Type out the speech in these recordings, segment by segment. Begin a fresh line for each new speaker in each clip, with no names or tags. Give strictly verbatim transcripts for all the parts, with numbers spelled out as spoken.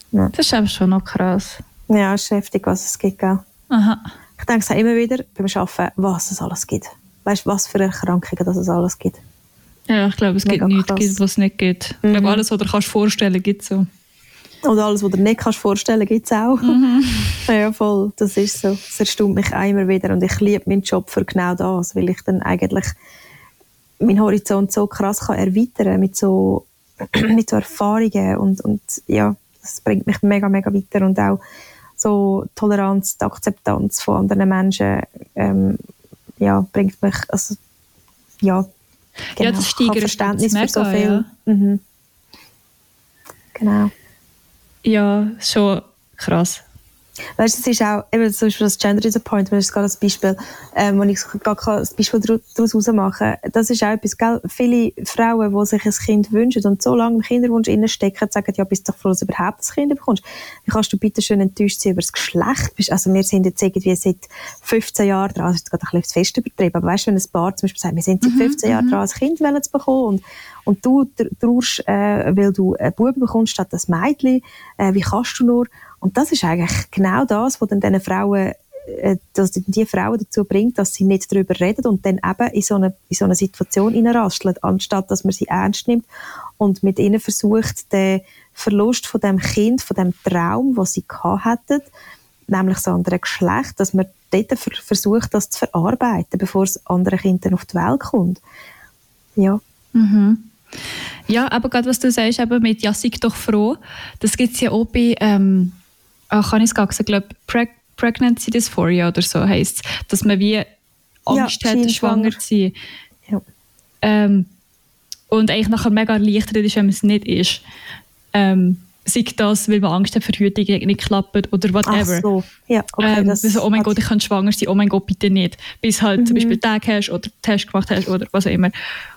Ja. Das ist aber schon noch krass.
Ja, es ist heftig, was es gibt. Gell?
Aha.
Ich denke es immer wieder beim Arbeiten, was es alles gibt. Weißt du, was für Erkrankungen dass es alles gibt?
Ja, ich glaube, es Mega gibt nichts, was es nicht gibt. Mhm. Ich glaube, alles, was du dir vorstellen kannst, gibt es so.
Oder alles, was du dir nicht kannst vorstellen kannst, gibt es auch. Mhm. Ja, voll, das ist so. Das erstaunt mich auch immer wieder. Und ich liebe meinen Job für genau das, weil ich dann eigentlich meinen Horizont so krass kann erweitern kann mit so, mit so Erfahrungen. Und, und ja, das bringt mich mega, mega weiter. Und auch so Toleranz, die Akzeptanz von anderen Menschen ähm, ja, bringt mich, also ja, genau,
ja, das steigert
Verständnis
mega,
für so viel.
Ja.
Mhm. Genau.
Ja, schon krass.
Weißt du, es ist auch, eben zum Beispiel das Gender is a Point, das ist gerade das Beispiel, ähm, wo ich gerade das Beispiel daraus herausmachen kann. Das ist auch etwas, gell? Viele Frauen, die sich ein Kind wünschen und so lange im Kinderwunsch reinstecken, sagen, ja, bist du doch froh, dass du überhaupt ein Kind bekommst. Wie kannst du bitte schön enttäuscht sein über das Geschlecht? Also wir sind jetzt irgendwie seit fünfzehn Jahren dran, das ist gerade ein bisschen fest übertrieben, aber weißt du, wenn ein Paar zum Beispiel sagt, wir sind seit fünfzehn Jahren dran, ein Kind zu bekommen und, und du trauerst, äh, weil du einen Buben bekommst statt ein Mädchen, äh, wie kannst du nur? Und das ist eigentlich genau das, was dann diese Frauen, äh, dass die Frauen dazu bringt, dass sie nicht darüber reden und dann eben in so eine, in so eine Situation hineinrasteln, anstatt dass man sie ernst nimmt und mit ihnen versucht, den Verlust von dem Kind, von dem Traum, den sie gehabt hätten, nämlich das andere Geschlecht, dass man dort versucht, das zu verarbeiten, bevor das andere Kind dann auf die Welt kommt. Ja. Mhm.
Ja, aber gerade was du sagst, eben mit «Ja, sei doch froh», das gibt es ja auch bei, ähm, oh, kann ich es gar sagen, ich glaube, Preg- Pregnancy Dysphoria oder so heisst es, dass man wie Angst
ja,
hat, schwanger zu sein.
Ja.
Ähm, und eigentlich nachher mega erleichtert ist, wenn man es nicht ist. Ähm, sei das, weil man Angst hat, Verhütung nicht klappt oder whatever.
Ach so. Ja, okay,
ähm,
das
so, oh mein Gott, ich kann schwanger sein, oh mein Gott, bitte nicht. Bis halt mhm. zum Beispiel Tag hast oder Test gemacht hast oder was auch immer.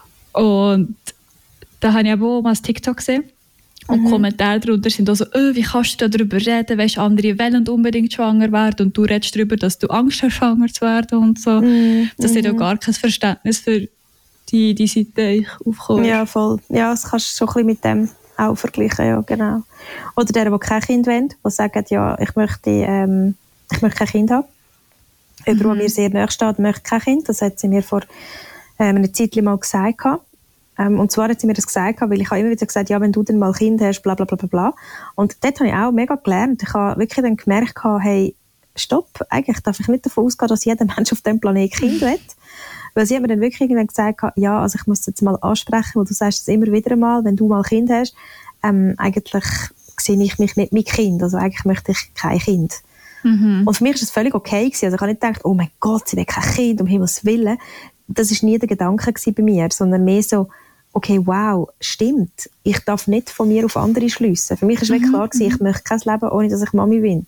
Und da habe ich aber auch mal ein TikTok gesehen. Und mhm. Kommentare darunter sind auch so, oh, wie kannst du darüber reden, weißt, andere wollen unbedingt schwanger werden und du redest darüber, dass du Angst hast, schwanger zu werden und so. Mhm. Das hat ja gar kein Verständnis für die, die Seite aufkommt.
Ja, voll. Ja, das kannst du so ein bisschen mit dem auch vergleichen, ja, genau. Oder der, der kein Kind will, der sagt, ja, ich möchte, ähm, ich möchte kein Kind haben. Mhm. Jemand, der mir sehr nahe steht, möchte kein Kind. Das hat sie mir vor ähm, einer Zeit mal gesagt. Ähm, und zwar hat sie mir das gesagt, weil ich habe immer wieder gesagt, ja, wenn du dann mal Kind hast, bla bla bla bla. Und dort habe ich auch mega gelernt. Ich habe wirklich dann gemerkt, hey, stopp, eigentlich darf ich nicht davon ausgehen, dass jeder Mensch auf diesem Planeten Kind will. Weil sie hat mir dann wirklich irgendwann gesagt, ja, also ich muss das jetzt mal ansprechen, weil du sagst es immer wieder mal, wenn du mal Kind hast, ähm, eigentlich sehe ich mich nicht mit Kind, also eigentlich möchte ich kein Kind. Mhm. Und für mich war es völlig okay gewesen. Also ich habe nicht gedacht, oh mein Gott, sie will kein Kind, um Himmels Willen. Das war nie der Gedanke bei mir, sondern mehr so, okay, wow, stimmt. Ich darf nicht von mir auf andere schliessen. Für mich war mhm. klar gewesen, ich möchte kein Leben, ohne dass ich Mami bin.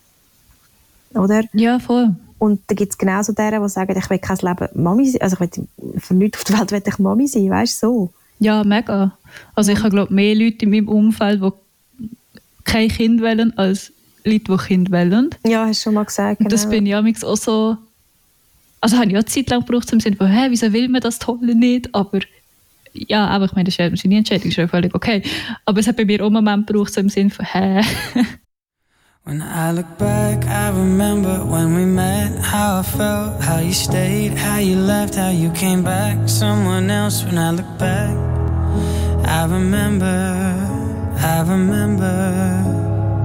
Oder?
Ja, voll.
Und da gibt es genauso deren, die sagen, ich will kein Leben Mami sein. Also ich will, für nichts auf der Welt will ich Mami sein, weißt du, so.
Ja, mega. Also ich habe, glaube mehr Leute in meinem Umfeld, die kein Kind wollen, als Leute, die Kind wollen.
Ja, hast du schon mal gesagt.
Genau. Und das bin ich auch so... Also habe ich auch eine Zeit lang gebraucht, im Sinne von, hä, wieso will man das Tolle nicht? Aber ja, aber ich meine, das ist ja eine Entscheidung, ist ja völlig okay. Aber es hat bei mir auch einen Moment gebraucht, so im Sinne von, hä.
When I look back, I remember when we met, how I felt, how you stayed, how you left, how you came back, someone else. When I look back, I remember, I remember.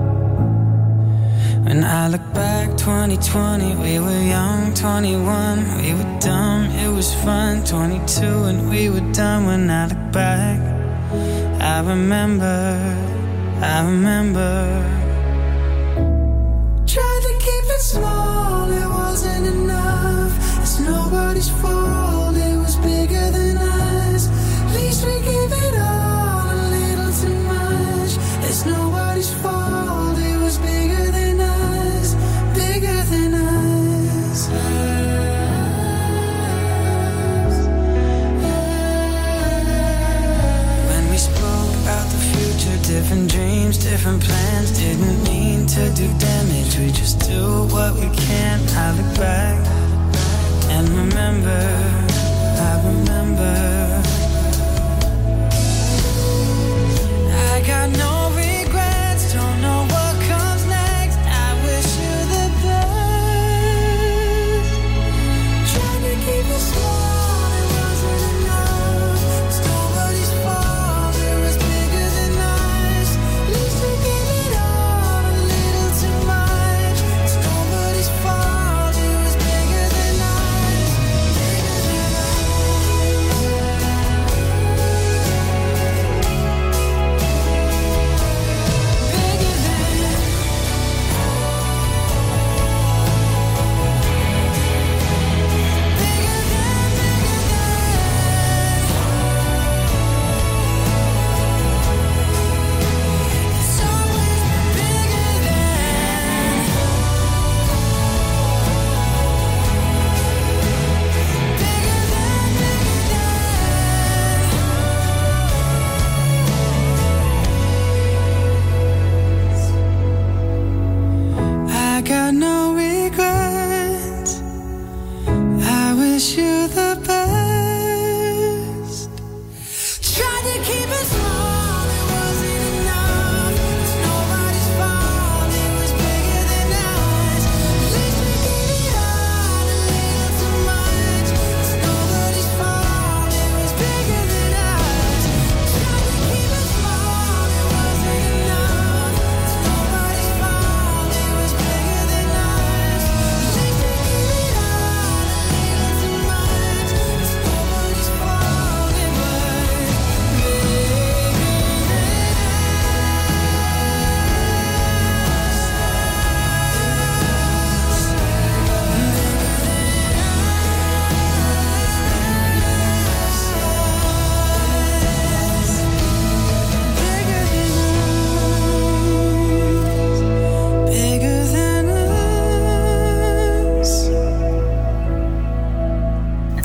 When I look back, twenty twenty, we were young, twenty-one, we were dumb, it was fun, twenty-two, and we were done. When I look back, I remember, I remember. Tried to keep it small, it wasn't enough. It's nobody's fault, it was bigger than us. At least we gave it all, a little too much. It's nobody's fault, it was bigger than us, bigger than us. When we spoke about the future, different dreams, different plans, didn't mean to do damage, we just do what we can. I look back and remember, I remember. I got no regrets, don't know what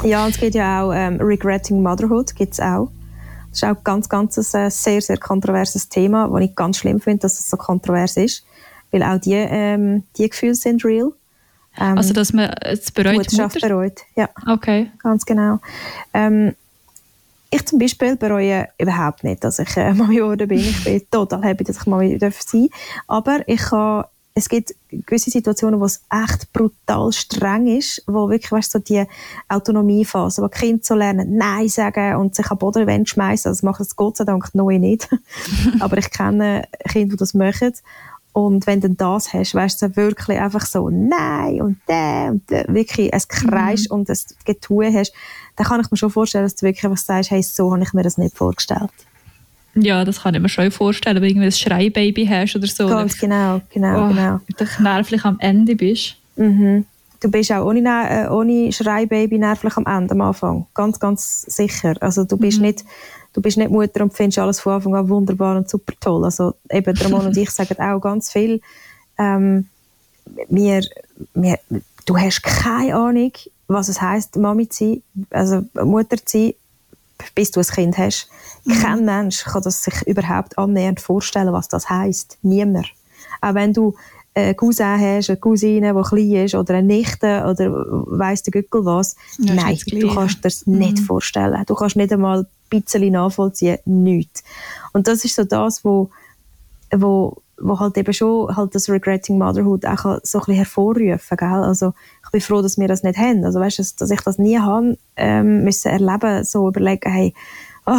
Ja, und es gibt ja auch ähm, Regretting Motherhood, gibt's auch. Das ist auch ganz, ganz ein sehr, sehr kontroverses Thema, das ich ganz schlimm finde, dass es so kontrovers ist. Weil auch die, ähm, die Gefühle sind real. Ähm,
Also, dass man es bereut,
Mutterschaft
Mutter?
bereut, ja.
Okay.
Ganz genau. Ähm, ich zum Beispiel bereue überhaupt nicht, dass ich äh, Mami geworden bin. Ich bin total happy, dass ich Mami sein darf. Aber ich habe, es gibt gewisse Situationen, wo es echt brutal streng ist, wo wirklich, weißt du, so die Autonomiephase, wo Kinder so lernen, Nein sagen und sich an den Boden schmeißen. Das macht es Gott sei Dank noch nicht. Aber ich kenne Kinder, die das machen. Und wenn du das hast, weißt du wirklich einfach so Nein und der und der, wirklich ein Kreis mhm. und ein Getue hast, dann kann ich mir schon vorstellen, dass du wirklich einfach sagst, hey, so habe ich mir das nicht vorgestellt.
Ja, das kann ich mir schon vorstellen, wenn du irgendwie ein Schreibaby hast oder so.
Ganz genau, genau,
oh,
genau.
Du nervlich am Ende bist.
Mhm. Du bist auch ohne, äh, ohne Schreibaby nervlich am Ende, am Anfang. Ganz, ganz sicher. Also du bist, mhm. nicht, du bist nicht Mutter und findest alles von Anfang an wunderbar und super toll. Also eben, Ramon und ich sagen auch ganz viel. Ähm, wir, wir, du hast keine Ahnung, was es heisst, Mami zu sein, also Mutter zu sein, bis du ein Kind hast. Mhm. Kein Mensch kann das sich überhaupt annähernd vorstellen, was das heisst. Niemand. Auch wenn du einen Cousin hast, eine Cousine, die klein ist, oder eine Nichte, oder weiss der Gückel was. Ja, nein, du kannst dir das mhm. nicht vorstellen. Du kannst nicht einmal ein bisschen nachvollziehen, nichts. Und das ist so das, wo, wo, wo halt eben schon halt das Regretting Motherhood auch so ein bisschen hervorrufen, gell? Also ich bin froh, dass wir das nicht haben. Also weißt du, dass, dass ich das nie habe ähm, müssen erleben, so überlegen, hey, oh,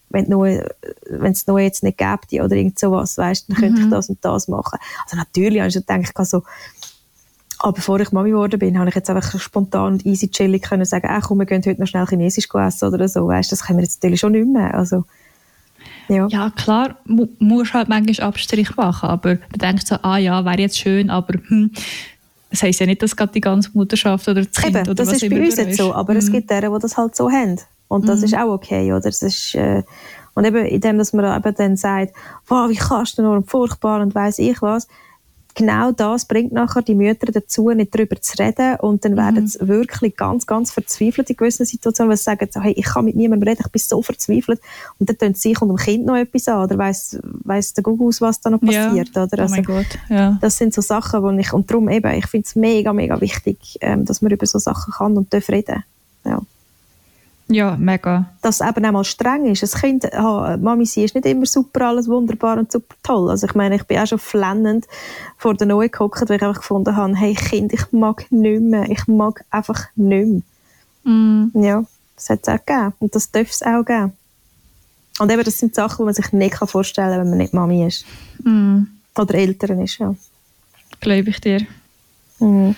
wenn es noch jetzt nicht gäbe oder irgend sowas, weißt, dann könnte mhm. ich das und das machen. Also natürlich habe ich gedacht, also, aber bevor ich Mami geworden bin, habe ich jetzt einfach spontan und easy chillig können sagen, ach komm, wir gehen heute noch schnell Chinesisch essen oder so, weißt, das können wir jetzt natürlich schon nicht mehr. Also, ja.
ja, klar, mu- musst halt manchmal Abstrich machen, aber du denkst so, ah ja, wäre jetzt schön, aber hm, das heisst ja nicht, dass gerade die ganze Mutterschaft oder das Kind
Eben,
oder
das
was
ist
immer
bei uns
ist.
jetzt so, aber mhm. es gibt deren, die das halt so haben. Und das mm. ist auch okay, oder? Das ist, äh, und eben in dem, dass man eben dann sagt, wow, wie kannst du nur furchtbar und weiss ich was, genau das bringt nachher die Mütter dazu, nicht darüber zu reden, und dann mm. werden sie wirklich ganz, ganz verzweifelt in gewissen Situationen, weil sie sagen so, hey, ich kann mit niemandem reden, ich bin so verzweifelt, und dann tun sie sich und dem Kind noch etwas an, oder weiss, weiss der Gugus, was da noch passiert,
ja.
oder? Also,
oh mein Gott, ja.
Das sind so Sachen, wo ich, und darum eben, ich finde es mega, mega wichtig, ähm, dass man über so Sachen kann und darf reden. Ja.
Ja, mega.
Dass es eben auch mal streng ist. Ein Kind, oh, Mami, sie ist nicht immer super, alles wunderbar und super toll. Also ich meine, ich bin auch schon flennend vor der Neue gehockt, weil ich einfach gefunden habe, hey Kind, ich mag nicht mehr. Ich mag einfach nicht mehr. Mm. Ja, das hat es auch gegeben. Und das darf es auch geben. Und eben, das sind Sachen, die man sich nicht vorstellen kann, wenn man nicht Mami ist. Mm. Oder Eltern ist, ja.
Glaube ich dir.
Mm.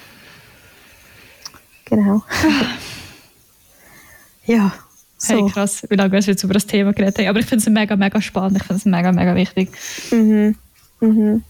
Genau. Ja, so.
Hey, krass, wie lange wir jetzt über das Thema geredet haben. Aber ich finde es mega, mega spannend. Ich finde es mega, mega wichtig.
Mhm. Mhm.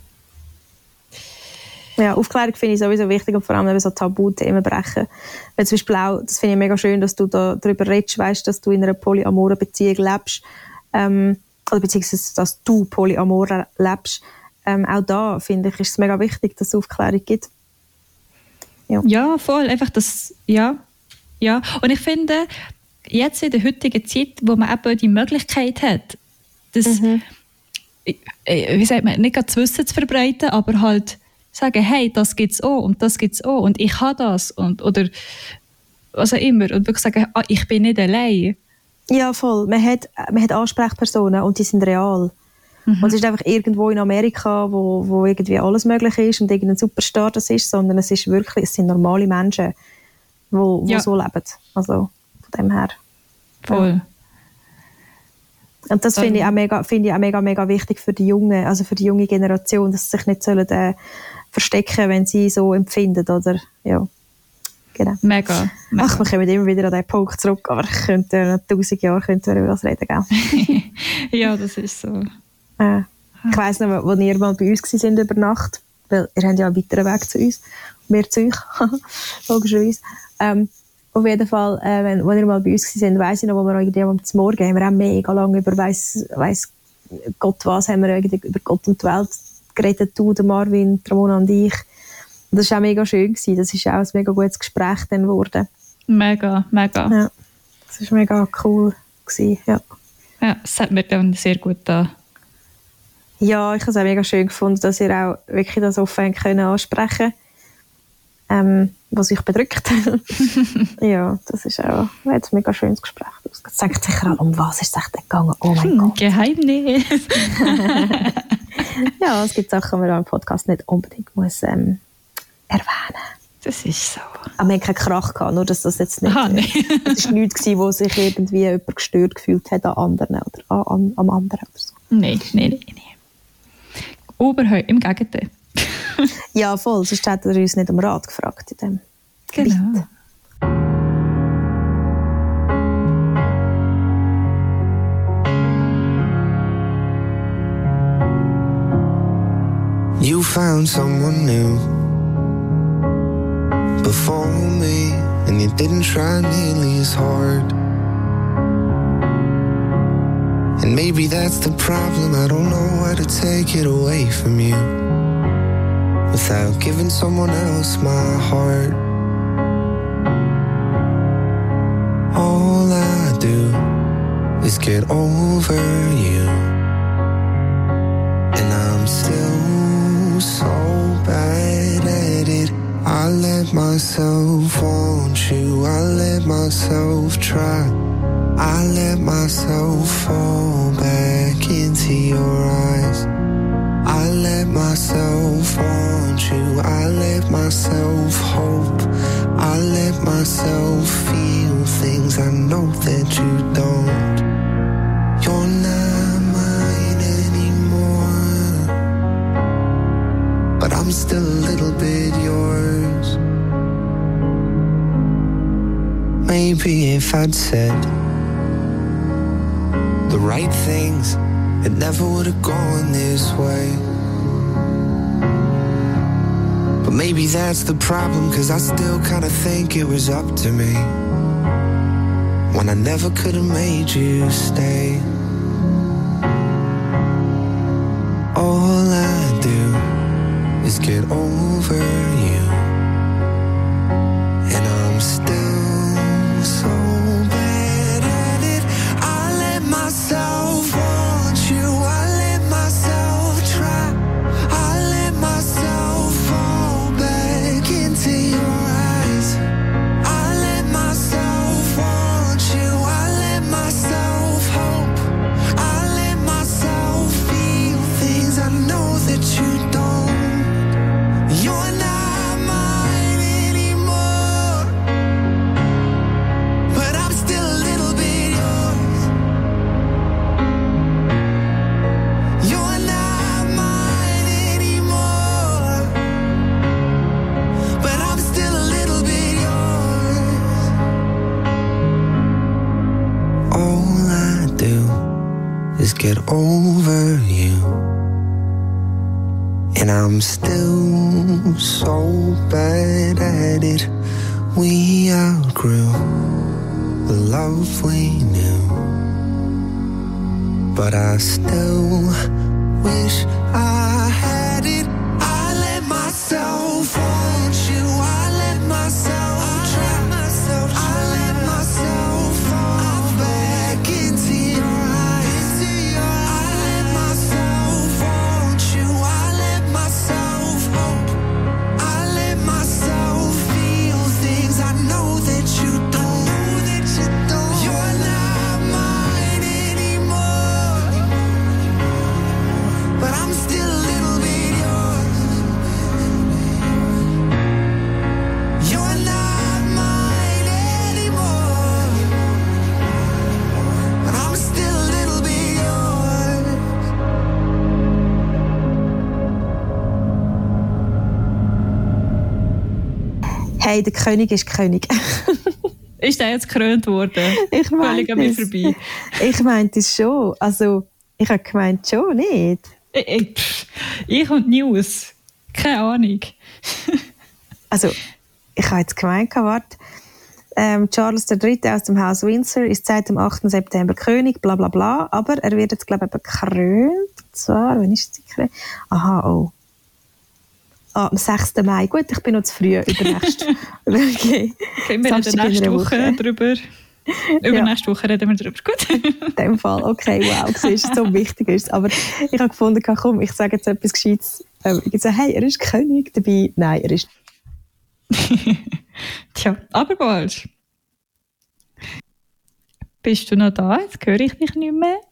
Ja, Aufklärung finde ich sowieso wichtig, und vor allem eben so Tabuthemen brechen. Weil zum Beispiel auch, das finde ich mega schön, dass du da darüber redest, weißt, dass du in einer polyamoren Beziehung lebst, ähm, oder beziehungsweise, dass du polyamor lebst. Ähm, auch da, finde ich, ist es mega wichtig, dass es Aufklärung gibt. Ja,
ja voll. Einfach das, ja. ja. Und ich finde, jetzt in der heutigen Zeit, wo man eben die Möglichkeit hat, das, mhm. wie sagt man, nicht das Wissen zu verbreiten, aber halt sagen, hey, das gibt es auch und das gibt es auch und ich habe das und, oder was auch immer. Und wirklich sagen, ah, ich bin nicht allein.
Ja, voll. Man hat, man hat Ansprechpersonen und die sind real. Mhm. Und es ist einfach irgendwo in Amerika, wo, wo irgendwie alles möglich ist und irgendein Superstar das ist, sondern es ist wirklich, es sind normale Menschen, die wo, wo ja. so leben. Also von dem her.
Voll.
Ja. Und das finde ich auch mega, finde ich auch mega, mega wichtig für die junge, also für die junge Generation, dass sie sich nicht sollen, äh, verstecken, wenn sie so empfinden, oder? Ja. Genau.
Mega, mega.
Ach, wir kommen immer wieder an diesen Punkt zurück, aber ich könnte noch tausend Jahre könnte über das reden, gell?
Ja, das ist so.
Äh, ich weiss noch, als ihr mal bei uns waren über Nacht, weil ihr habt ja einen weiteren Weg zu uns, wir zu euch, logischerweise. Ähm, auf jeden Fall, äh, wenn, wenn ihr mal bei uns waren, weiss ich noch, wo wir irgendwie am Morgen haben wir auch mega lange über weiss, weiss Gott was, haben wir über Gott und die Welt geredet, du, der Marvin, Ramona und ich. Und das war auch mega schön gewesen. Das ist auch ein mega gutes Gespräch dann geworden.
Mega, mega.
Ja, das war mega cool gewesen, ja.
Ja, das hat mir dann sehr gut da.
Ja, ich habe es auch mega schön gefunden, dass ihr auch wirklich das offen können ansprechen ähm, was euch bedrückt. Ja, das ist auch ein mega schönes Gespräch. Es sagt sicher alle, um was ist es echt gegangen? Oh mein
Hm,
Gott.
Geheimnis.
Ja, es gibt Sachen, die man im Podcast nicht unbedingt muss, ähm, erwähnen.
Das ist so.
Aber wir haben keinen Krach gehabt, nur dass das jetzt nicht...
Aha,
äh,
nee.
Es war nichts gewesen, wo sich irgendwie jemand gestört gefühlt hat an anderen oder an, an, am anderen oder so.
Nein, nein, nein. nein. Überhaupt, im Gegenteil.
Ja, voll, sonst hätte er uns nicht um Rat gefragt in dem
Genau.
You found someone new before me, and you didn't try nearly as hard. And maybe that's the problem, I don't know how to take it away from you without giving someone else my heart. All I do is get over you, and I'm still so bad at it. I let myself want you, I let myself try, I let myself fall back into your eyes. I let myself want you, I let myself hope, I let myself feel things I know that you don't. You're not mine anymore, but I'm still a little bit yours. Maybe if I'd said the right things, it never would have gone this way. But maybe that's the problem, cause I still kinda think it was up to me when I never could have made you stay. All I do is get over you, and I'm still so bad at it. I let myself want you, I let myself try, I let myself fall back into your eyes. I let myself want you, I let myself hope, I let myself feel things I know that you don't. You're not mine anymore, but I'm still a little bit yours. You're not mine anymore, but I'm still a little bit yours. All I do is get over you, and I'm still so bad at it. We outgrew the love we knew, but I still wish I had it. I let myself want you, I let myself try, I let myself fall back into your eyes. I let myself want you, I let myself hope, I let myself feel things I know that you don't. You're not mine anymore, but I'm still a little bit yours. You're not mine anymore, but I'm still a little bit yours.
Hey, der König ist König.
Ist der jetzt gekrönt worden?
Ich
Völlig
meinte
an mir
es.
vorbei.
Ich meinte es schon. Also, ich habe gemeint schon nicht.
Ich, ich, pff, ich und News. Keine Ahnung.
Also, ich habe jetzt gemeint, warte. Ähm, Charles der Dritte aus dem Haus Windsor ist seit dem achten September König, bla bla bla. Aber er wird jetzt, glaube ich, gekrönt. Und zwar, wann ist es gekrönt? Aha, oh. Ah, am sechsten Mai. Gut, ich bin noch zu früh. Übernächst. Okay.
Okay, wir reden nächste Woche, Woche drüber. Übernächste ja. Woche reden wir darüber. Gut.
In dem Fall. Okay, wow. Siehst du, so wichtig ist es. Aber ich habe gefunden, komm, ich sage jetzt etwas Gescheites. Ähm, ich sage, hey, er ist König. Dabei, nein, er ist...
Tja, aber bald. Bist du noch da? Jetzt höre ich dich nicht mehr.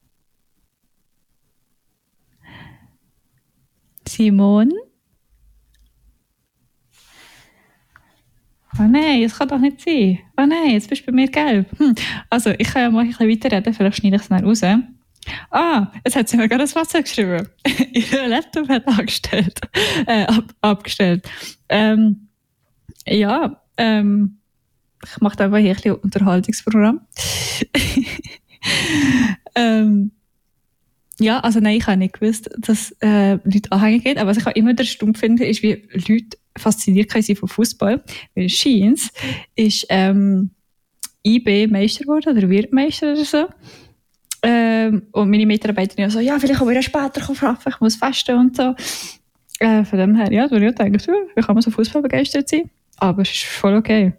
Simon? Oh nein, das kann doch nicht sein. Oh nein, jetzt bist du bei mir gelb. Hm. Also, ich kann ja mal ein bisschen weiterreden, vielleicht schneide ich es dann raus. Ah, jetzt hat sie mir gerade das Wasser geschrieben. Ihr Laptop hat angestellt. Äh, ab, abgestellt. Ähm, ja, ähm, ich mache einfach hier ein bisschen Unterhaltungsprogramm. ähm, ja, also nein, ich habe nicht gewusst, dass äh, Leute anhängen geht, aber was ich auch immer stumm finde, ist, wie Leute fasziniert sind von Fußball. Weil Scheins ist ähm, I B Meister geworden oder wird Meister oder so. Ähm, und meine Mitarbeiterin so, ja, vielleicht können wir später arbeiten, ich muss fasten und so. Äh, von dem her, ja, da würde ich denken, wie kann man so Fußball begeistert sein? Aber es ist voll okay.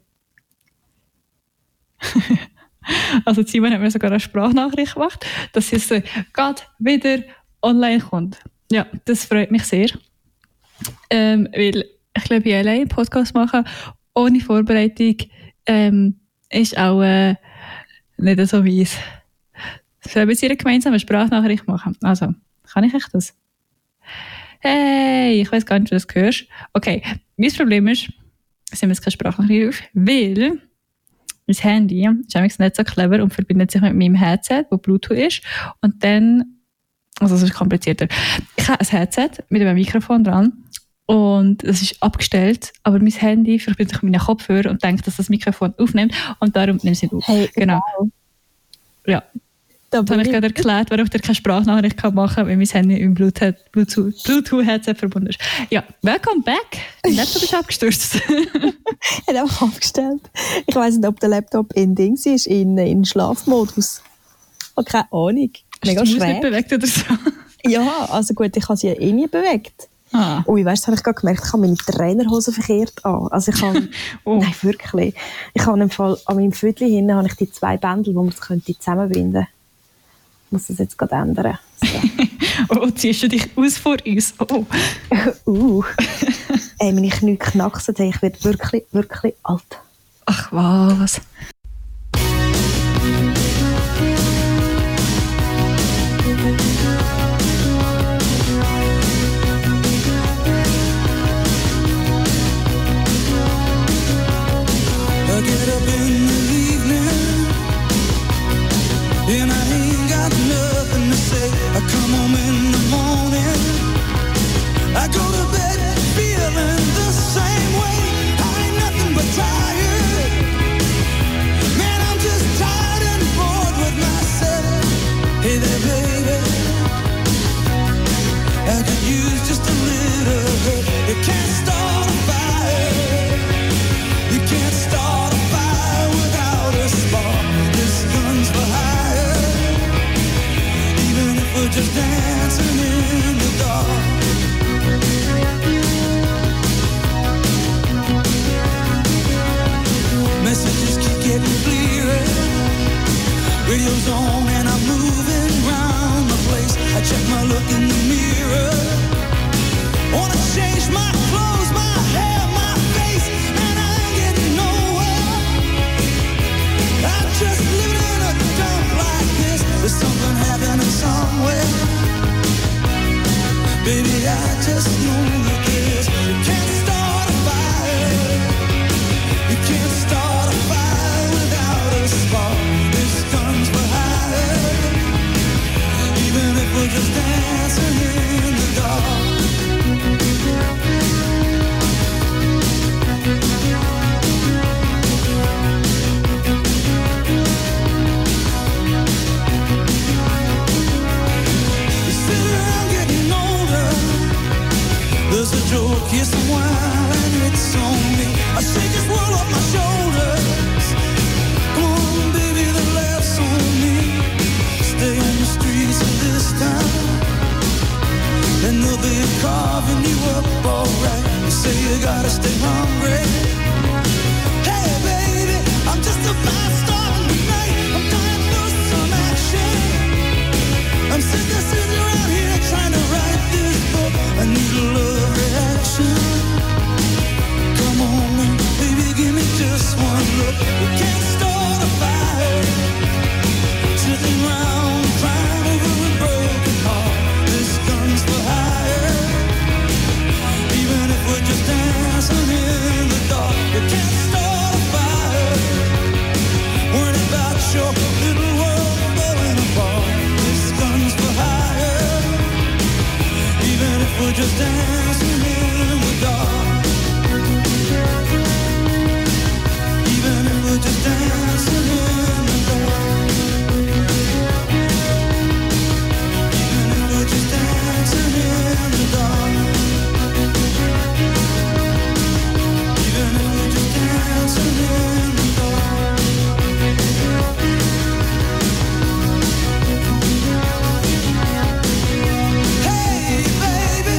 Also Simon hat mir sogar eine Sprachnachricht gemacht, dass es äh, gerade wieder online kommt. Ja, das freut mich sehr. Ähm, weil ich glaube, ich allein einen Podcast machen, ohne Vorbereitung, ähm, ist auch äh, nicht so weiss. Sollen wir jetzt eine gemeinsame Sprachnachricht machen? Also, kann ich echt das? Hey, ich weiß gar nicht, ob du das hörst. Okay, mein Problem ist, es haben jetzt keine Sprachnachricht auf, weil mein Handy ist eigentlich nicht so clever und verbindet sich mit meinem Headset, das Bluetooth ist. Und dann, also es ist komplizierter. Ich habe ein Headset mit einem Mikrofon dran und es ist abgestellt, aber mein Handy verbindet sich mit meinem Kopfhörer und denkt, dass das Mikrofon aufnimmt und darum nimmt es nicht auf.
Hey,
genau.
Wow.
Ja. Da habe ich gerade erklärt, warum ich dir keine Sprachnachricht machen kann, weil mein Handy im Bluetooth, Bluetooth, Bluetooth-Headset verbunden ist. Ja, welcome back. Dein Laptop ist abgestürzt.
Er hat auch abgestellt. Ich weiss nicht, ob der Laptop in Dings ist, in, in Schlafmodus. Oh, keine Ahnung. Mega
Hast du
schräg.
nicht bewegt oder so?
Ja, also gut, ich habe sie ja eh nie bewegt.
Ah.
Ui, weißt du, habe ich gerade gemerkt, ich habe meine Trainerhose verkehrt an. Also ich habe,
oh.
Nein, wirklich. Ich habe im Fall, an meinem Viertel hinten habe ich die zwei Bändel, wo man es könnte zusammenbinden könnte. Ich muss das jetzt gerade ändern. So.
Oh, ziehst du dich aus vor uns? Oh.
uh. Ey, meine Knie knacksen, ich werde wirklich, wirklich alt.
Ach was.
I get up in the evening and I ain't got nothing to say. I come home in the morning, I go to bed feeling the same way. I ain't nothing but tired. Man, I'm just tired and bored with myself. Hey there, baby, I could use just a little help. You can't start a fire. You can't start a fire without a spark. This gun's for hire. Even if we're just dancing in the dark. Messages keep getting clearer. Radio's on and I'm moving round the place. I check my look in the mirror. Wanna change my clothes, my hair, my face, and I ain't getting nowhere. I'm just living in a dump like this. There's something happening somewhere. Baby, I just know that this. You can't start a fire. You can't start a fire without a spark. This gun's for hire. Even if we're just dancing in the dark. There's a joke, here's some wine, and it's on me. I shake this world off my shoulders. Come on, baby, the laughs on me. Stay on the streets of this town, and they'll be carving you up alright. say you gotta stay hungry. Hey baby, I'm just about starting tonight. I'm dying for some action. I'm sick of sitting around here trying to write this book. I need a love reaction. Come on now, baby, give me just one look. We can't start a fire, sitting around crying over a broken heart. This gun's for hire. Even if we're just dancing in the dark, we can't start a fire. Worried about your little world falling apart. This gun's for hire. Even if we're just dancing in the dark. Even if we're just dancing in the dark. Even if we're just dancing in the dark. Even if we're just dancing in the dark. Hey baby,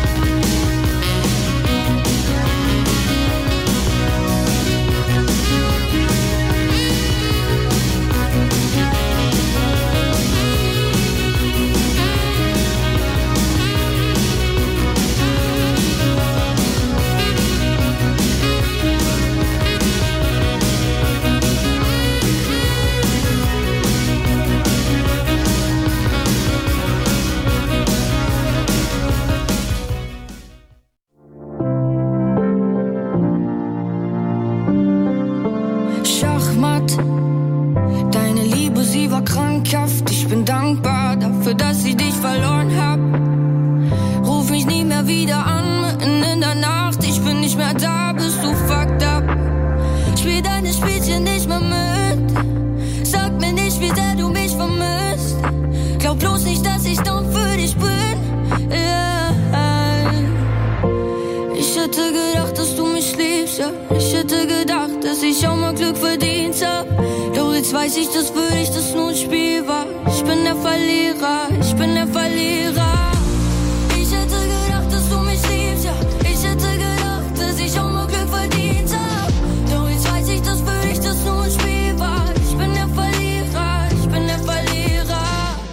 Schachmatt, deine Liebe, sie war krankhaft. Ich bin dankbar dafür, dass ich dich verloren hab. Ruf mich nie mehr wieder an, mitten in der Nacht. Ich bin nicht mehr da, bist du fucked up. Spiel deine Spielchen nicht mehr mit. Sag mir nicht, wie sehr du mich vermisst. Glaub bloß nicht, dass ich dumm für dich bin. Yeah. Ich hätte gedacht, dass du mich liebst, ja. Ich hätte gedacht, dass ich auch mal Glück verdient hab. Doch jetzt weiß ich, dass für dich das nur ein Spiel war. Ich bin der Verlierer, ich bin der Verlierer. Ich hätte gedacht, dass du mich liebst, ja. Ich hätte gedacht, dass ich auch mal Glück verdient hab. Doch jetzt weiß ich, dass für dich das nur ein Spiel war. Ich bin der Verlierer, ich bin der Verlierer.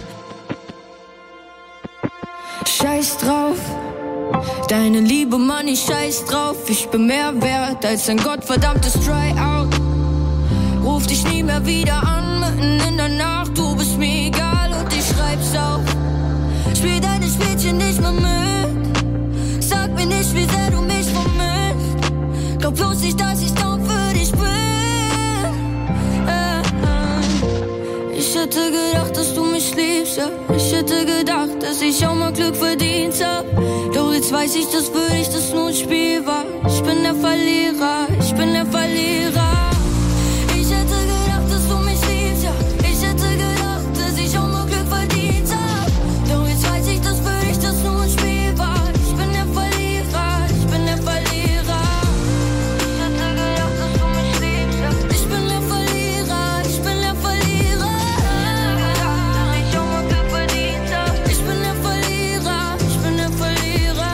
Scheiß drauf. Deine Liebe, Mann, ich scheiß drauf. Ich bin mehr wert als ein gottverdammtes Tryout. Ruf dich nie mehr wieder an, mitten in der Nacht. Du bist mir egal und ich schreib's auf. Spiel deine Spielchen nicht mehr mit. Sag mir nicht, wie sehr du mich vermisst. Glaub bloß nicht, dass ich dumm für dich bin. Äh, äh. Ich hätte gedacht, dass du mich liebst, ja. Ich hätte gedacht, dass ich auch mal Glück verdient hab. Doch jetzt weiß ich, dass für dich das nur ein Spiel war. Ich bin der Verlierer, ich bin der Verlierer. Ich hätte gedacht, dass du mich liebst, ja. Ich hätte gedacht, dass ich auch mal Glück verdient hab. Doch jetzt weiß ich, dass für dich das nur ein Spiel war. Ich bin der Verlierer, ich bin der Verlierer. Ich hätte gedacht, dass du mich liebst, ja. Ich bin der Verlierer, ich bin der Verlierer. Ich hätte gedacht, dass ich auch mal Glück verdient hab. Ich bin der Verlierer, ich bin der Verlierer.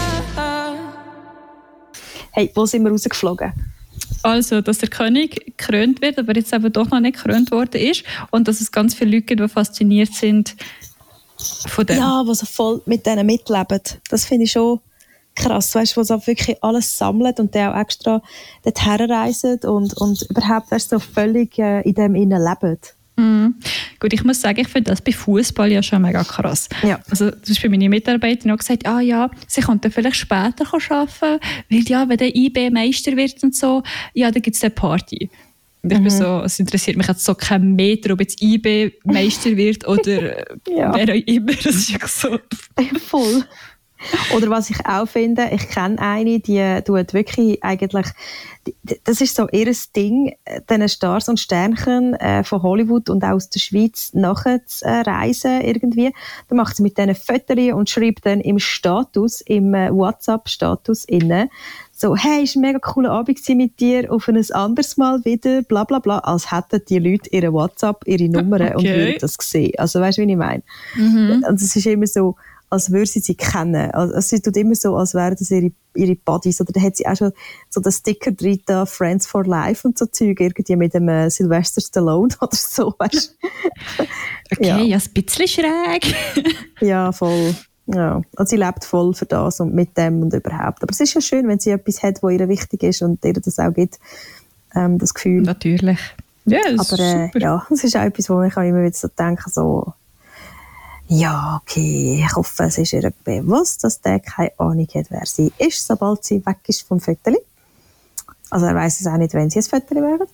Hey, wo sind wir rausgeflogen?
Also, dass der König gekrönt wird, aber jetzt eben doch noch nicht gekrönt worden ist und dass es ganz viele Leute gibt, die fasziniert sind von dem.
Ja, die so voll mit denen mitleben. Das finde ich schon krass, weißt du, wo sie wirklich alles sammeln und die auch extra dorthin reisen und, und überhaupt weißt, so völlig äh, in dem innen leben.
Mm. Gut, ich muss sagen, ich finde das bei Fußball ja schon mega krass.
Ja.
Also, zum Beispiel meine Mitarbeiterin hat gesagt, ah ja, sie könnte vielleicht später arbeiten, weil ja, wenn der I B Meister wird und so, ja, dann gibt es eine Party. Und ich mhm. bin so, es interessiert mich jetzt so kein Meter, ob jetzt I B Meister wird oder
ja.
wer auch immer. Das ist ja so.
Voll. Oder was ich auch finde, ich kenne eine, die tut wirklich eigentlich, das ist so ihr Ding, diesen Stars und Sternchen äh, von Hollywood und auch aus der Schweiz nachher zu äh, reisen irgendwie. Dann macht sie mit denen Fotos und schreibt dann im Status, im äh, WhatsApp-Status innen, so, hey, es war ein mega cooler Abend mit dir, auf ein anderes Mal wieder, bla bla bla, als hätten die Leute ihre WhatsApp, ihre Nummern okay. und würden das sehen. Also weißt du, wie ich meine? Mhm. Und es ist immer so, als würde sie sie kennen. Also, sie tut immer so, als wären das ihre, ihre Buddies. Oder da hat sie auch schon so den Sticker drin, da, Friends for Life und so Zeug, irgendwie mit dem äh, Sylvester Stallone oder so, weißt du.
Okay,
ja.
ja, ein bisschen schräg.
Ja, voll. Ja. Also sie lebt voll für das und mit dem und überhaupt. Aber es ist ja schön, wenn sie etwas hat, was ihr wichtig ist und ihr das auch gibt, ähm, das Gefühl.
Natürlich. Ja, das
Aber äh,
ist super.
ja, es ist auch etwas, wo ich immer wieder so denke, so, ja, okay, ich hoffe, es ist ihr bewusst, dass der keine Ahnung hat, wer sie ist, sobald sie weg ist vom Fötterli. Also er weiss es auch nicht, wenn sie ein Fötterli wären.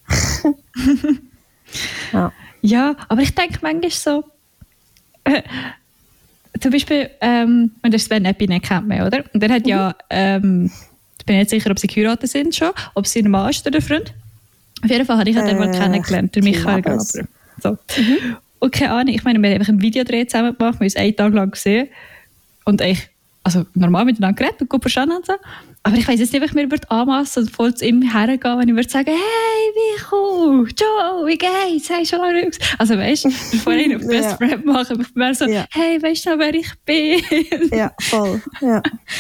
ja.
Ja, aber ich denke manchmal so, äh, zum Beispiel, ähm, und der Sven Epine kennt man, oder? Und der hat ja, ähm, ich bin nicht sicher, ob sie geheiratet sind schon, ob sie ein Mann ist oder ein Freund. Auf jeden Fall habe ich ihn äh, mal kennengelernt, der Michael Gaber. So. Mhm. Und keine Ahnung, ich meine, wir haben einfach ein Videodreh zusammen gemacht, wir haben uns einen Tag lang gesehen und eigentlich, also normal miteinander geredet und gut verstanden und so. Aber ich weiss jetzt nicht, ob ich mir würde anmassen und voll zu ihm hergehen, wenn ich würde sagen, hey, wie cool, Joe, wie geht's, hey, schon lange nicht. Also weißt du, bevor ich einen Best Friend mache, ich wäre so, ja. Hey, weißt du, wer ich bin?
Ja, voll, ja.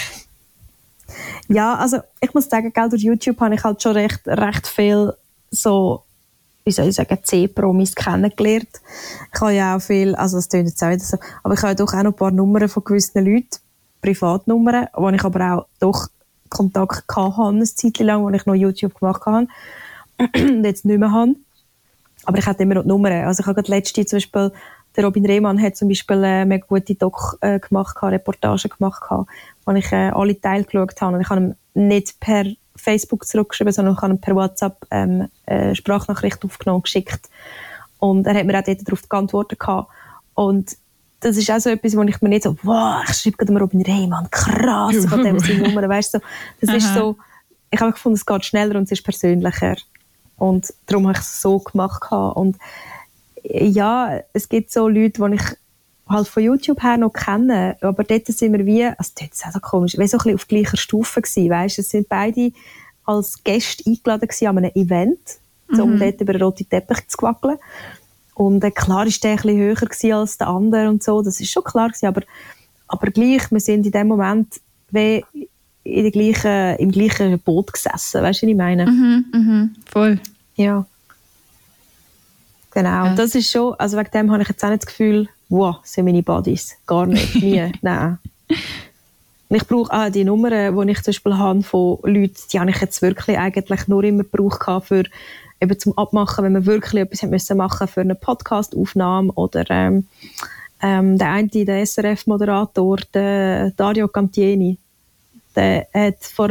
Ja, also ich muss sagen, gell, durch YouTube habe ich halt schon recht, recht viel so, wie soll ich sagen, C-Promis kennengelernt. Ich habe ja auch viel, also das klingt jetzt auch wieder so, aber ich habe ja doch auch noch ein paar Nummern von gewissen Leuten, Privatnummern, wo ich aber auch doch Kontakt hatte, eine Zeit lang, wo ich noch YouTube gemacht habe und jetzt nicht mehr habe. Aber ich hatte immer noch die Nummern. Also ich habe gerade letzte zum Beispiel, der Robin Rehmann hat zum Beispiel äh, eine gute Doc äh, gemacht, Reportage gemacht, wo ich äh, alle Teile geschaut habe. Und ich habe ihm nicht per Facebook zurückgeschrieben, sondern ich habe ihm per WhatsApp ähm, eine Sprachnachricht aufgenommen und geschickt. Und er hat mir auch dort darauf geantwortet. Und das ist auch so etwas, wo ich mir nicht so, wow, ich schreibe gerade mal Robin Rehmann, krass, von dem seine Nummer, weißt du, so, das Aha. ist so, ich habe gefunden, es geht schneller und es ist persönlicher. Und darum habe ich es so gemacht. Und ja, es gibt so Leute, die ich halt von YouTube her noch kenne, aber dort sind wir wie, also dort ist es auch so komisch, wie so ein bisschen auf gleicher Stufe gewesen, weißt du, es sind beide als Gäste eingeladen gewesen an einem Event, mhm. um dort über den roten Teppich zu wackeln. Und äh, klar ist der ein bisschen höher gewesen als der andere und so, das ist schon klar gewesen, aber, aber gleich, wir sind in dem Moment wie in der gleichen, im gleichen Boot gesessen, weißt du, was ich meine?
Mhm, mhm, voll.
Ja. Genau, ja. Und das ist schon, also wegen dem habe ich jetzt auch nicht das Gefühl, wow, sind meine Buddies. Gar nicht, nie, nein. Und ich brauche auch die Nummern, die ich zum Beispiel habe von Leuten, die habe ich jetzt wirklich eigentlich nur immer gebraucht für eben zum Abmachen, wenn wir wirklich etwas müssen machen für eine Podcast-Aufnahme oder ähm, ähm, der eine, der S R F-Moderator, der Dario Cantieni, der hat vor